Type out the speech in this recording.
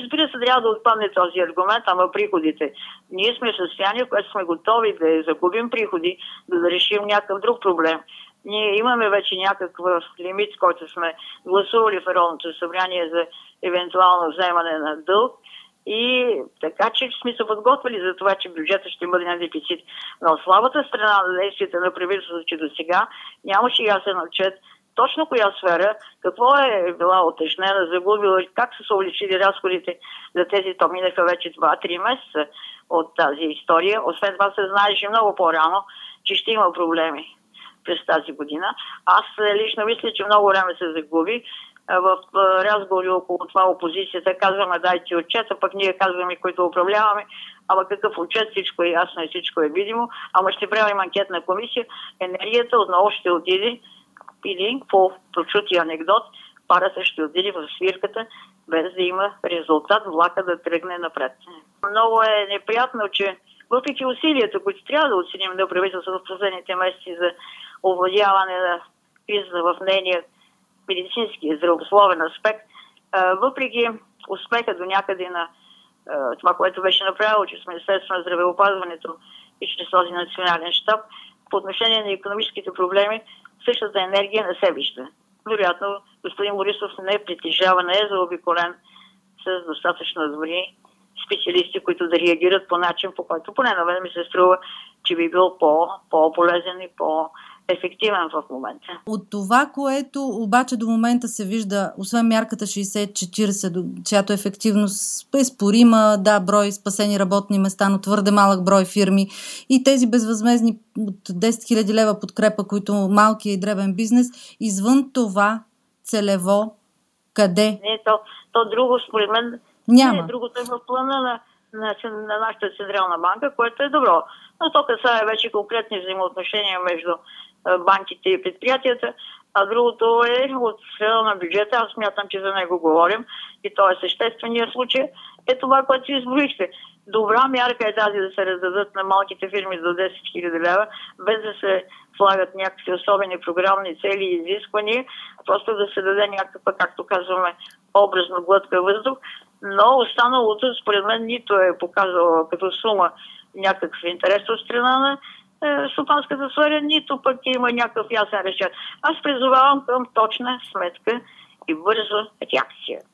разбира се, трябва да отпадне този аргумент, ама приходите. Ние сме в състояние, в което сме готови да загубим приходи, да решим някакъв друг проблем. Ние имаме вече някакъв лимит, който сме гласували в Народното събрание за евентуално вземане на дълг. И така, че сме се подготвили за това, че бюджетът ще бъде на дефицит. Но слабата страна на действията на правителството, че до сега нямаше ясен отчет точно коя сфера, какво е била утежнена, загубила, как са се увеличили разходите за тези, то минаха вече 2-3 месеца от тази история. Освен това се знаеше много по-рано, че ще има проблеми през тази година. Аз лично мисля, че много време се загуби. В разговори около това опозицията казваме дайте отчета, пък ние казваме, които управляваме, ама какъв отчет, всичко е ясно и всичко е видимо, ама ще правим анкетна комисия, енергията отново ще отиде или по прочути анекдот, парата ще отиде в свирката, без да има резултат, влака да тръгне напред. Много е неприятно, че въпреки усилията, които трябва да оценим на правителството в последните месеци за овладяване на кризата в нейния медицински и здравословен аспект, въпреки успеха до някъде на това, което беше направило чрез Министерството на здравеопазването и чрез този национален щаб, по отношение на икономическите проблеми, същата енергия не се вижда. Вероятно, господин Борисов не притежава, не е заобиколен с достатъчно добри специалисти, които да реагират по начин, по който поне на мен ми се струва, че би бил по-полезен и по-ефективен в момента. От това, което обаче до момента се вижда, освен мярката 60-40, чиято ефективност е спорима, да, брой спасени работни места, но твърде малък брой фирми и тези безвъзмезни от 10 000 лева подкрепа, които малкият и дребен бизнес, извън това целево, къде? Не, то друго според мен няма. Другото е в плана на нашата Централна банка, което е добро. Но то касае вече конкретни взаимоотношения между банките и предприятията, а другото е от сфера на бюджета. Аз смятам, че за него говорим и то е същественият случай. Е това, което си изброихте. Добра мярка е тази да се раздадат на малките фирми до 10 000 лева, без да се слагат някакви особени програмни цели и изисквания, просто да се даде някаква, както казваме, образно глътка въздух, но останалото, според мен, нито е показало като сума някакъв интерес от страна на стопанската сфера, нито пък има някакъв ясен речет. Аз призовавам към точна сметка и бърза реакция.